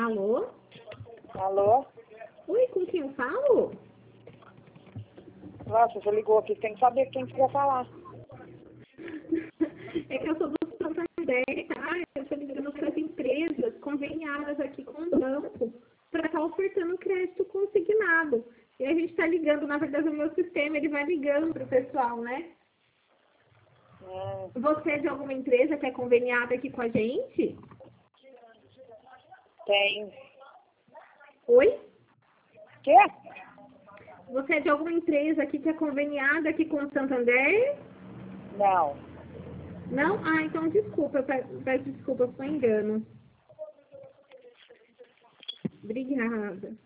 Alô? Alô? Oi, com quem eu falo? Nossa, você ligou aqui, tem que saber quem que quer falar. É que eu sou do Santander, tá? Eu estou ligando para as empresas conveniadas aqui com o banco para estar ofertando crédito consignado. E a gente está ligando, na verdade, o meu sistema, ele vai ligando para o pessoal, né? Você é de alguma empresa que é conveniada aqui com a gente? Tem. Oi? Quê? Você é de alguma empresa aqui que é conveniada aqui com o Santander? Não. Não? Ah, então desculpa, peço desculpa, foi engano. Obrigada.